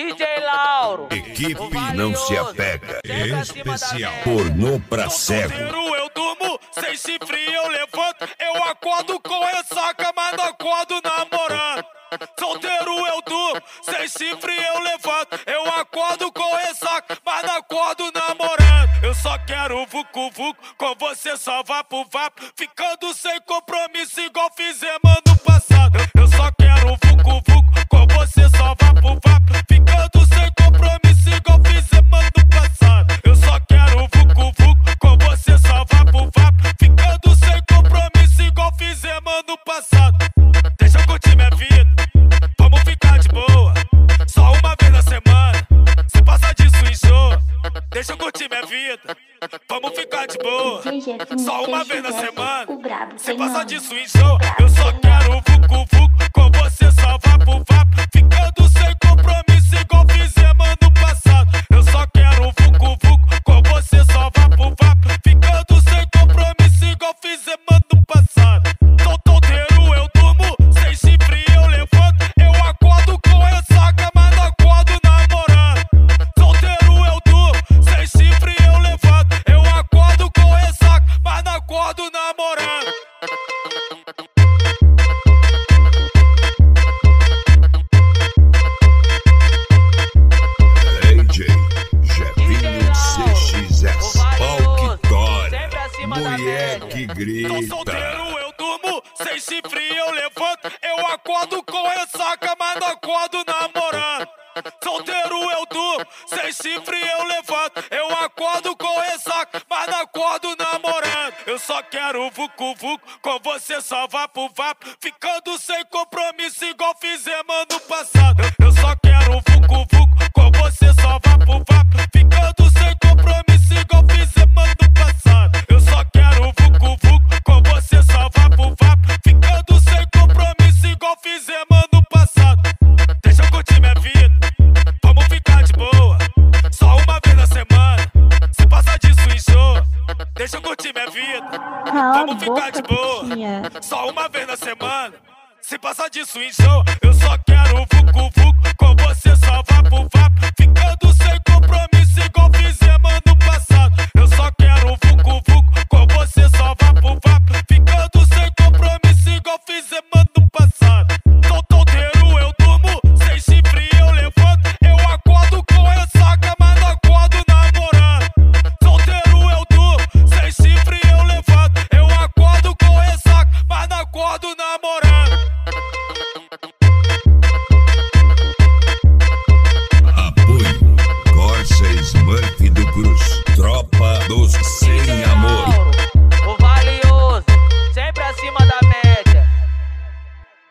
DJ Lauro. Equipe não se apega. Especial. Pornô pra cego. Solteiro eu durmo, sem chifre eu levanto. Eu acordo com ressaca, mas não acordo namorando. Solteiro eu durmo, sem chifre eu levanto. Eu acordo com ressaca, mas não acordo namorando. Eu só quero vucu-vucu, com você só vapo-vapo. Ficando sem compromisso igual fizemos ano passado. Eu só quero vucu-vucu, com você só vapo-vapo. Ficando sem compromisso igual fizemos ano passado. Eu só quero vucu-vucu, com você só vapo-vapo. Ficando sem compromisso igual fizemos ano passado. Deixa eu curtir minha vida, vamos ficar de boa. Só uma vez na semana, se passar disso enjoa. Deixa eu curtir minha vida, vamos ficar de boa. Só uma vez na semana, se passar disso enjoa. Eu só quero vucu-vucu, com você só vapo-vapo. Ficando sem compromisso igual fizemos ano passado. Eu só quero vucu-vucu, com você só vapo-vapo. Ficando sem compromisso igual fizemos ano passado. Solteiro eu durmo, sem chifre eu levanto. Eu acordo com ressaca, mas não acordo namorando. Solteiro eu durmo, sem chifre eu levanto. Eu acordo com ressaca, mas não acordo namorando. AJ, Jefinho CXS, pau que tora, mulher que grita. Solteiro eu durmo, sem chifre eu levanto. Eu acordo com ressaca, mas não acordo namorando. Solteiro eu durmo, sem chifre eu levanto. Eu acordo com ressaca, mas não acordo namorando. Eu só quero vucu-vucu, com você só vapo-vapo. Ficando sem compromisso igual fizemos ano passado. Eu só quero vucu-vucu, com você só vapo-vapo. Ficando sem compromisso igual fizemos ano passado. Eu só quero vucu-vucu, com você só vapo-vapo. Ficando sem compromisso igual fizemos ano passado. Deixa eu curtir minha vida, vamos ficar de boa. Só uma vez na semana, se passar disso enjoa. Deixa eu curtir minha vida, vamos ficar de boa. Só uma vez na semana, se passar disso enjoa. Eu só quero vucu-vucu,